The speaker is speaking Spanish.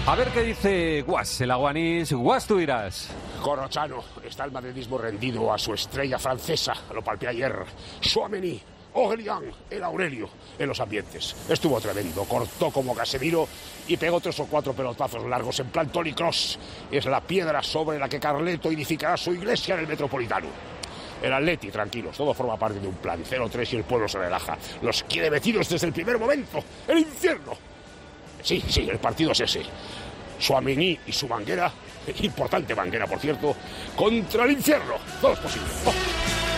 A ver qué dice Guas, el aguanís. Guas, tú dirás. Corrochano, está el madridismo rendido a su estrella francesa. Lo palpé ayer. Tchouaméni, Aurélien, el Aurelio en los ambientes. Estuvo tremendo. Cortó como Casemiro y pegó 3 o 4 pelotazos largos en plan Toni Kroos. Es la piedra sobre la que Carleto edificará su iglesia en el Metropolitano. El Atleti, tranquilos, todo forma parte de un plan. 0-3 y el pueblo se relaja. Los quiere metidos desde el primer momento. ¡El infierno! Sí, el partido es ese. Tchouaméni y su Banguera, importante Banguera, por cierto, contra el infierno. Todo es posible. ¡Oh!